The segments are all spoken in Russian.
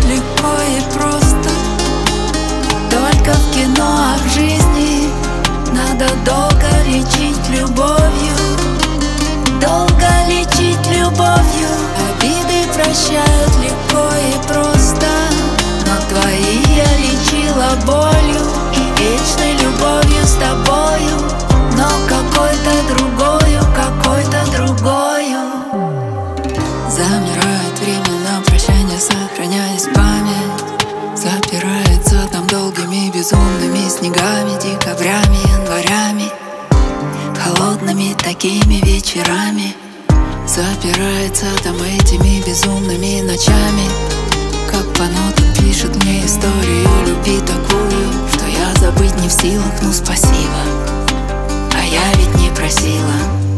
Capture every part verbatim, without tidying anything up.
легко и просто. Только в кино, а в жизни надо долго лечить любовью. Долго лечить любовью. Обиды прощают легко и просто, но твои я лечила болью и вечной любовью с тобою, но какой-то другою, какой-то другою. Замирает время на прощание, сохраняясь память. Запирается там долгими безумными снегами, декабрями, январями, холодными такими вечерами. Запирается там этими безумными ночами. Как по нотам пишет мне историю любви такую, что я забыть не в силах, ну спасибо, а я ведь не просила.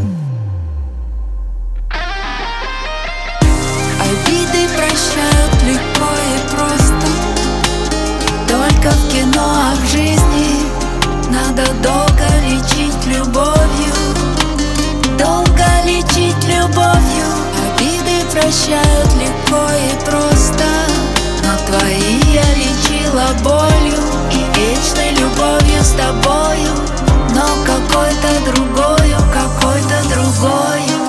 Обиды прощают легко и просто. Только в кино, а в жизни надо долго лечить любовью. Долго лечить любовью. Обиды прощают легко и просто, но твои я лечила болью и вечной любовью с тобою, но какой-то другою, какой-то другою.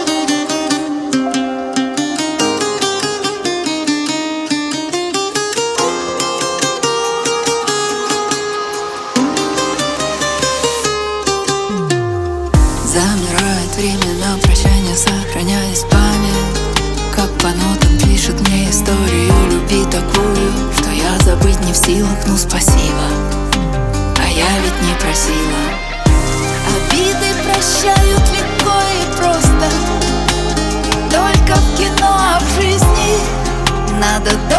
Замирает время на прощание, сохраняясь память. Как по нотам пишет мне историю любви такую, что я забыть не в силах, ну спасибо, а я ведь не просила. Обиды прощают легко и просто. Только в кино, а в жизни надо